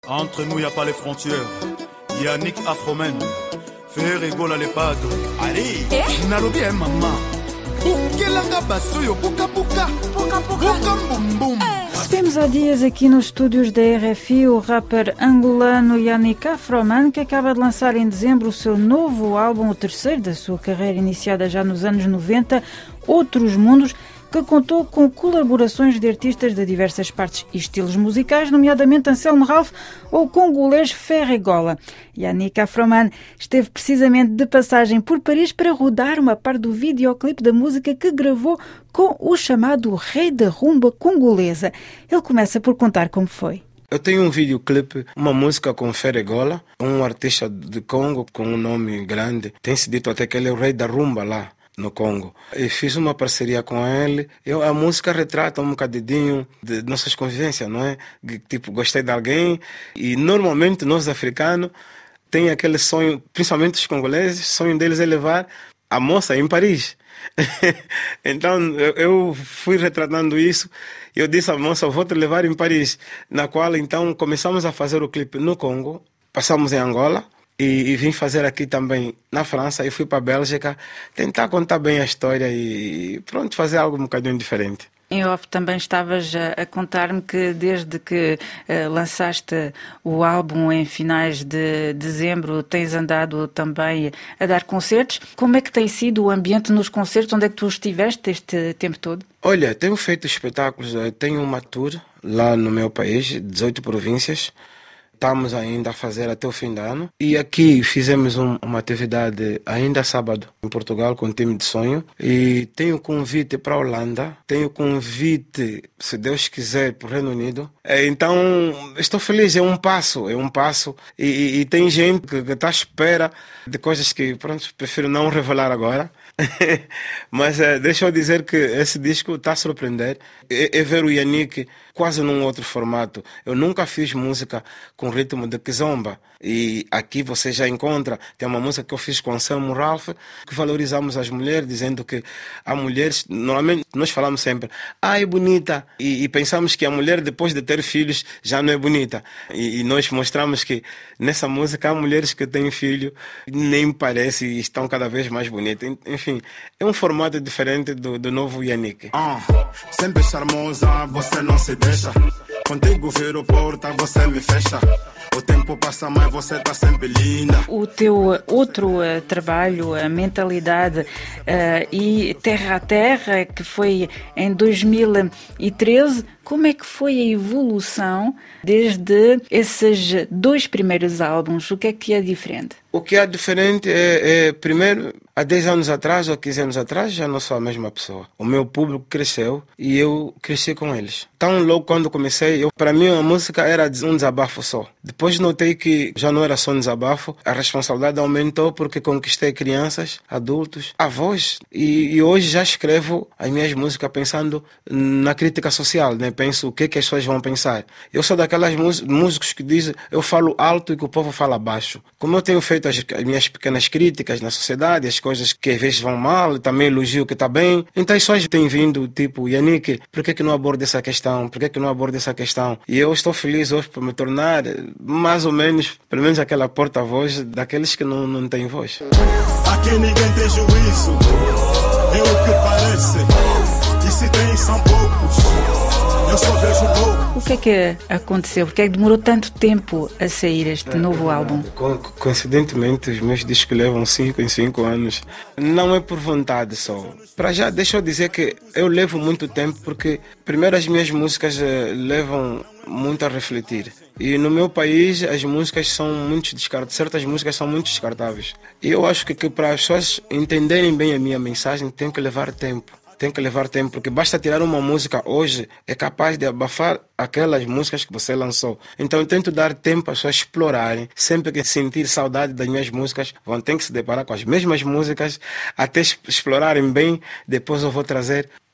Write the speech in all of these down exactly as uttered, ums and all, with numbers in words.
Entre nous, y a pas les frontières. Yannick Afromen. Faire rigoler les padres. Allez. Eh? Nalobi eh maman. Bukelanga basoyo buka buka. Buka buka. Buka bum bum. Temos há dias aqui nos estúdios da R F I o rapper angolano Yannick Afroman, que acaba de lançar em dezembro o seu novo álbum, o terceiro da sua carreira iniciada já nos anos noventa, Outros Mundos, que contou com colaborações de artistas de diversas partes e estilos musicais, nomeadamente Anselmo Ralph ou o congolês Ferregola. Yannick Afroman esteve precisamente de passagem por Paris para rodar uma parte do videoclipe da música que gravou com o chamado Rei da Rumba congolesa. Ele começa por contar como foi. Eu tenho um videoclipe, uma música com Ferregola, um artista de Congo com um nome grande. Tem-se dito até que ele é o rei da rumba lá no Congo. E fiz uma parceria com ele. Eu, a música retrata um bocadinho de nossas convivências, não é? Tipo, gostei de alguém e normalmente nós africanos tem aquele sonho, principalmente os congoleses, o sonho deles é levar a moça em Paris. Então eu, eu fui retratando isso. Eu disse à moça, eu vou te levar em Paris, na qual então começamos a fazer o clipe no Congo, passamos em Angola, E, e vim fazer aqui também na França e fui para a Bélgica tentar contar bem a história e pronto, fazer algo um bocadinho diferente. Em off também estavas a, a contar-me que desde que uh, lançaste o álbum em finais de dezembro tens andado também a dar concertos. Como é que tem sido o ambiente nos concertos? Onde é que tu estiveste este tempo todo? Olha, tenho feito espetáculos, tenho uma tour lá no meu país, dezoito províncias. Estamos ainda a fazer até o fim do ano. E aqui fizemos um, uma atividade ainda sábado em Portugal com o time de sonho. E tenho convite para a Holanda. Tenho convite, se Deus quiser, para o Reino Unido. Então, estou feliz. É um passo, é um passo. E, e, e tem gente que está à espera de coisas que, pronto, prefiro não revelar agora. Mas é, deixa eu dizer que esse disco está a surpreender. É, é ver o Yannick quase num outro formato. Eu nunca fiz música com ritmo de kizomba. E aqui você já encontra. Tem uma música que eu fiz com Anselmo Ralph, que valorizamos as mulheres, dizendo que a mulher, normalmente nós falamos sempre, ah, é bonita. E, e pensamos que a mulher, depois de ter filhos, já não é bonita. E, e nós mostramos que nessa música há mulheres que têm filho, nem parece e estão cada vez mais bonitas. Enfim, é um formato diferente do, do novo Yannick. Ah, sempre charmosa, você não se deixa. Contigo viro porta, você me fecha. O tempo passa, mas você tá sempre linda. O teu outro uh, trabalho, a Mentalidade uh, e Terra a Terra, que foi em dois mil e treze, como é que foi a evolução desde esses dois primeiros álbuns? O que é que é diferente? O que é diferente é, é, primeiro, há dez anos atrás ou quinze anos atrás, já não sou a mesma pessoa. O meu público cresceu e eu cresci com eles. Tão logo quando comecei, eu, para mim a música era um desabafo só. Depois notei que já não era só um desabafo, a responsabilidade aumentou porque conquistei crianças, adultos, avós. E, e hoje já escrevo as minhas músicas pensando na crítica social, né? Penso o que, que as pessoas vão pensar. Eu sou daquelas músicos que dizem, eu falo alto e que o povo fala baixo. Como eu tenho feito as, as minhas pequenas críticas na sociedade, as coisas que às vezes vão mal, também elogio o que está bem. Então as pessoas têm vindo, tipo, Yannick, por que, que não aborda essa questão? Por que, que não aborda essa questão? E eu estou feliz hoje por me tornar mais ou menos, pelo menos aquela porta-voz daqueles que não, não têm voz. Aqui ninguém tem juízo, é o que parece, e se tem são poucos, eu só vejo louco. O que é que aconteceu? Porque é que demorou tanto tempo a sair este é, novo é álbum? Co coincidentemente, os meus discos levam cinco em cinco anos. Não é por vontade só. Para já, deixa eu dizer que eu levo muito tempo porque, primeiro, as minhas músicas uh, levam muito a refletir. E no meu país as músicas são muito descartáveis, certas músicas são muito descartáveis. E eu acho que, que para as pessoas entenderem bem a minha mensagem tem que levar tempo. Tem que levar tempo, porque basta tirar uma música hoje, é capaz de abafar aquelas músicas que você lançou. Então eu tento dar tempo às pessoas explorarem. Sempre que sentir saudade das minhas músicas, vão ter que se deparar com as mesmas músicas, até explorarem bem. Depois eu vou trazer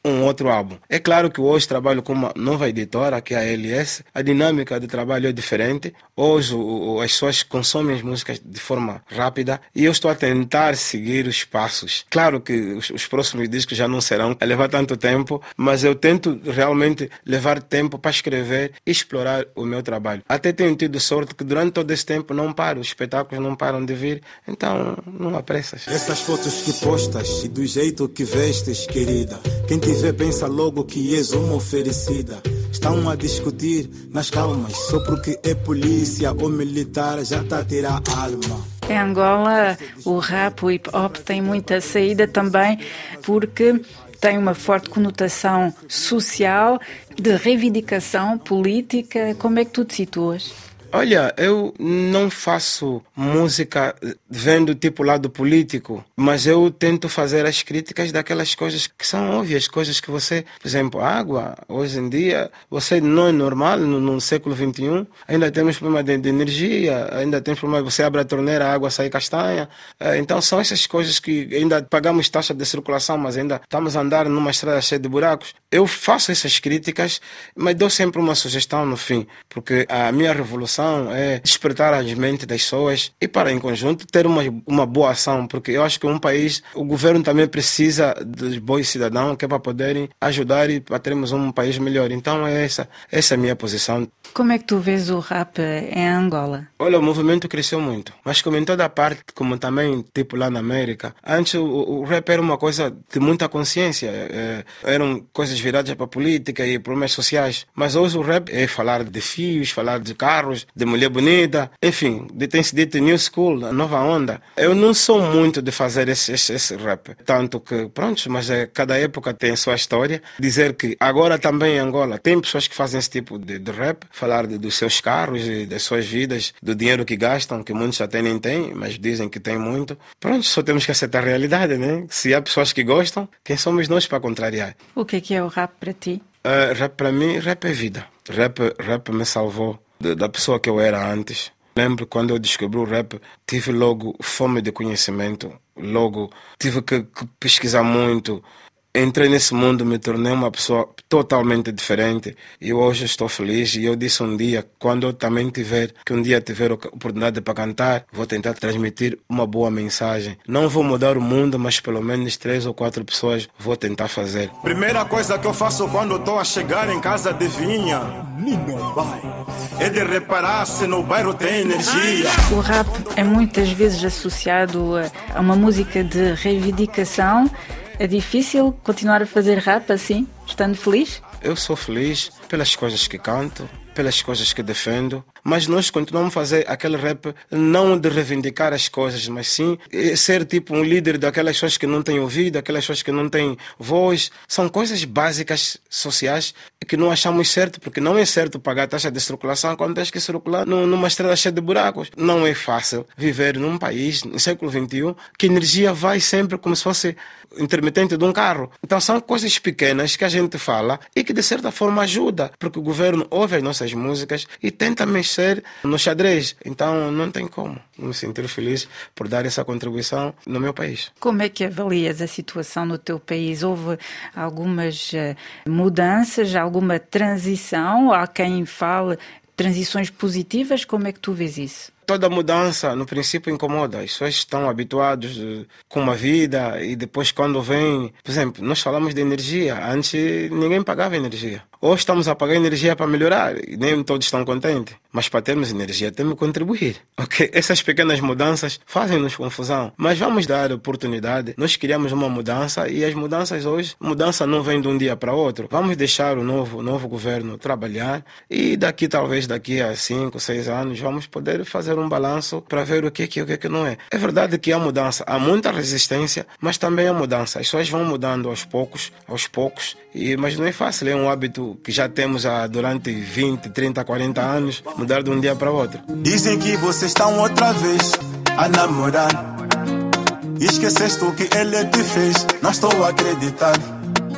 um outro álbum. É claro que hoje trabalho com uma nova editora, que é a L S. A dinâmica de trabalho é diferente. Hoje o, o, as pessoas consomem as músicas de forma rápida e eu estou a tentar seguir os passos. Claro que os, os próximos discos já não serão a levar tanto tempo, mas eu tento realmente levar tempo para escrever e explorar o meu trabalho. Até tenho tido sorte que durante todo esse tempo não paro, os espetáculos não param de vir, então não há pressas. Essas fotos que postas e do jeito que vestes, querida, quem te vê pensa logo que és uma oferecida. Estão a discutir nas calmas, só porque é polícia ou militar já está a tirar a alma. Em Angola, o rap, o hip-hop tem muita saída também porque tem uma forte conotação social, de reivindicação política. Como é que tu te situas? Olha, eu não faço música vendo tipo lado político, mas eu tento fazer as críticas daquelas coisas que são óbvias, coisas que você, por exemplo, água, hoje em dia, você não é normal, no, no século vinte e um, ainda temos problema de, de energia, ainda temos problema, você abre a torneira, a água sai castanha, então são essas coisas que ainda pagamos taxa de circulação, mas ainda estamos a andar numa estrada cheia de buracos. Eu faço essas críticas, mas dou sempre uma sugestão no fim, porque a minha revolução é despertar as mentes das pessoas e para em conjunto ter uma, uma boa ação, porque eu acho que um país, o governo também precisa dos bons cidadãos que é para poderem ajudar e para termos um país melhor. Então é essa, essa é a minha posição. Como é que tu vês o rap em Angola? Olha, o movimento cresceu muito, mas como em toda parte, como também tipo lá na América, antes o, o rap era uma coisa de muita consciência, é, eram coisas viradas para a política e problemas sociais, mas hoje o rap é falar de fios, falar de carros, de mulher bonita, enfim, de, tem-se dito new school, a nova onda. Eu não sou muito de fazer esse, esse, esse rap, tanto que, pronto, mas é, cada época tem a sua história. Dizer que agora também em Angola tem pessoas que fazem esse tipo de, de rap, falar de, dos seus carros e das suas vidas, do dinheiro que gastam, que muitos até nem têm, mas dizem que têm muito. Pronto, só temos que aceitar a realidade, né? Se há pessoas que gostam, quem somos nós para contrariar? O que é que é o rap para ti? Uh, rap para mim, rap é vida. Rap, rap me salvou da pessoa que eu era antes. Lembro quando eu descobri o rap, tive logo fome de conhecimento, logo tive que, que pesquisar muito. Entrei nesse mundo, me tornei uma pessoa totalmente diferente e hoje estou feliz. E eu disse um dia, quando eu também tiver, que um dia tiver a oportunidade para cantar, vou tentar transmitir uma boa mensagem. Não vou mudar o mundo, mas pelo menos três ou quatro pessoas vou tentar fazer. Primeira coisa que eu faço quando estou a chegar em casa de vinha, é de reparar se no bairro tem energia. O rap é muitas vezes associado a uma música de reivindicação. É difícil continuar a fazer rap assim, estando feliz? Eu sou feliz pelas coisas que canto, pelas coisas que defendo, mas nós continuamos a fazer aquele rap não de reivindicar as coisas, mas sim ser tipo um líder daquelas pessoas que não têm ouvido, aquelas pessoas que não têm voz. São coisas básicas, sociais, que não achamos certo, porque não é certo pagar a taxa de circulação quando tens que circular numa estrada cheia de buracos. Não é fácil viver num país, no século vinte e um, que a energia vai sempre como se fosse intermitente de um carro. Então são coisas pequenas que a gente fala e que de certa forma ajuda, porque o governo ouve as nossas músicas e tenta mexer no xadrez. Então não tem como me sentir feliz por dar essa contribuição no meu país. Como é que avalias a situação no teu país? Houve algumas mudanças, alguma transição? Há quem fale transições positivas? Como é que tu vês isso? Toda mudança, no princípio, incomoda. As pessoas estão habituadas com uma vida e depois quando vem... Por exemplo, nós falamos de energia. Antes ninguém pagava energia. Hoje estamos a pagar energia para melhorar e nem todos estão contentes. Mas para termos energia temos que contribuir. Okay? Essas pequenas mudanças fazem-nos confusão. Mas vamos dar oportunidade. Nós queríamos uma mudança e as mudanças hoje... Mudança não vem de um dia para outro. Vamos deixar o novo, o novo governo trabalhar e daqui, talvez daqui a cinco, seis anos, vamos poder fazer um balanço para ver o que é que, o que é que não é. É verdade que há mudança, há muita resistência, mas também há mudança. As pessoas vão mudando aos poucos, aos poucos, e, mas não é fácil, é um hábito que já temos há, durante vinte, trinta, quarenta anos, mudar de um dia para o outro. Dizem que vocês estão outra vez a namorar, esqueceste o que ele te fez, não estou a acreditar.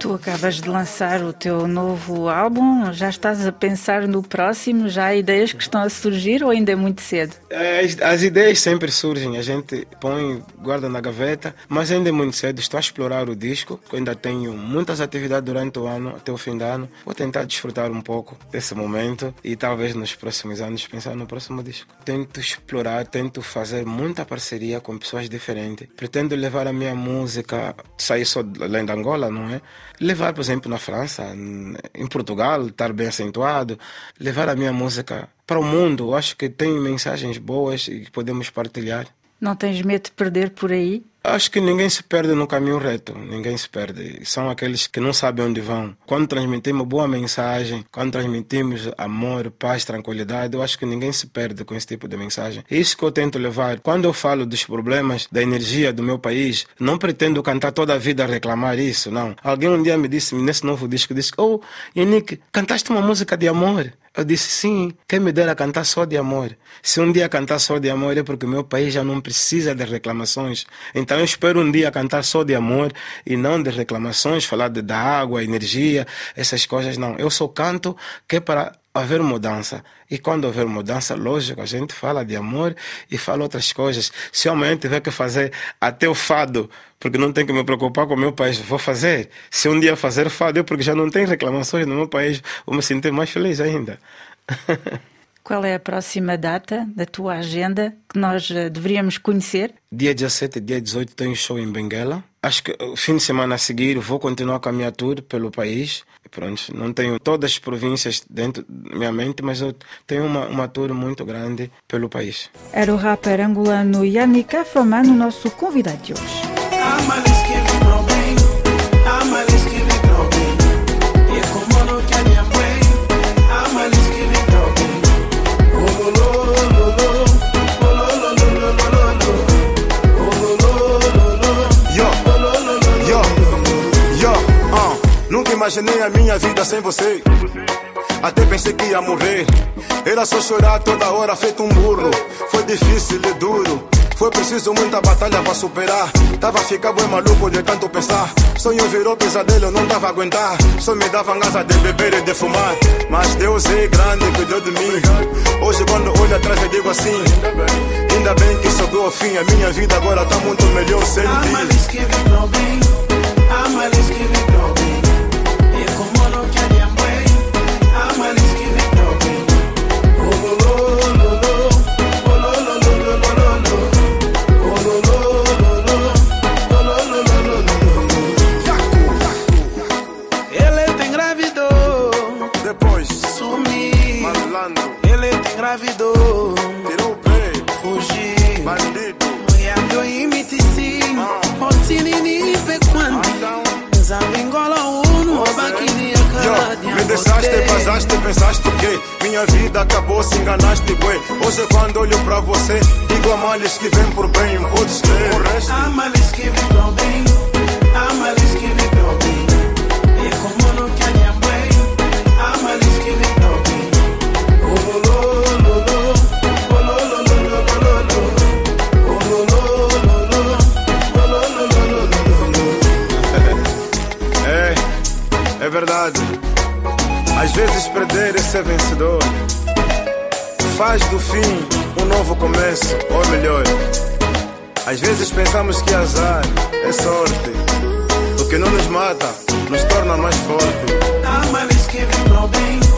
Tu acabas de lançar o teu novo álbum, já estás a pensar no próximo? Já há ideias que estão a surgir ou ainda é muito cedo? As, as ideias sempre surgem, a gente põe, guarda na gaveta, mas ainda é muito cedo. Estou a explorar o disco, ainda tenho muitas atividades durante o ano, até o fim do ano. Vou tentar desfrutar um pouco desse momento e talvez nos próximos anos pensar no próximo disco. Tento explorar, tento fazer muita parceria com pessoas diferentes. Pretendo levar a minha música, sair só além da Angola, não é? Levar, por exemplo, na França, em Portugal, estar bem acentuado, levar a minha música para o mundo. Eu acho que tem mensagens boas e que podemos partilhar. Não tens medo de perder por aí? Acho que ninguém se perde no caminho reto, ninguém se perde. São aqueles que não sabem onde vão. Quando transmitimos boa mensagem, quando transmitimos amor, paz, tranquilidade, eu acho que ninguém se perde com esse tipo de mensagem. É isso que eu tento levar. Quando eu falo dos problemas da energia do meu país, não pretendo cantar toda a vida a reclamar isso, não. Alguém um dia me disse, nesse novo disco, disse, oh, Yannick, cantaste uma música de amor? Eu disse, sim, quem me dera cantar só de amor. Se um dia cantar só de amor é porque o meu país já não precisa de reclamações. Então eu espero um dia cantar só de amor e não de reclamações, falar de, da água, energia, essas coisas não. Eu só canto que é para haver mudança. E quando houver mudança, lógico, a gente fala de amor e fala outras coisas. Se amanhã tiver que fazer até o fado, porque não tenho que me preocupar com o meu país, vou fazer. Se um dia fazer fado é porque já não tem reclamações no meu país, vou me sentir mais feliz ainda. Qual é a próxima data da tua agenda que nós uh, deveríamos conhecer? Dia dezassete e dia dezoito tenho show em Benguela. Acho que o fim de semana a seguir vou continuar com a minha tour pelo país. Pronto, não tenho todas as províncias dentro da minha mente, mas eu tenho uma, uma tour muito grande pelo país. Era o rapper angolano Yannick Afroman, o nosso convidado de hoje. Imaginei a minha vida sem você. Até pensei que ia morrer. Era só chorar toda hora feito um burro. Foi difícil e duro. Foi preciso muita batalha pra superar. Tava a ficar bem maluco de tanto pensar. Sonho virou pesadelo, não dava a aguentar. Só me dava asa de beber e de fumar. Mas Deus é grande, cuidou de mim. Hoje quando olho atrás eu digo assim, ainda bem que chegou ao fim. A minha vida agora tá muito melhor sem ti. Engravidou, tirou o pé, fugiu, bandido, olhando e me disse, rotinini pequando, Zambingola uno, baquinia cada. Me deixaste, vazaste, pensaste que minha vida acabou, se enganaste, bué. Hoje quando olho pra você, digo a males que vem por bem, podes crer. Há males que vem por bem, há males que vem por bem, é como no que a minha mãe, há males que vem por bem. É verdade, às vezes perder é ser vencedor. Faz do fim um novo começo, ou melhor, às vezes pensamos que azar é sorte. O que não nos mata nos torna mais forte. Há males que vem pro bem.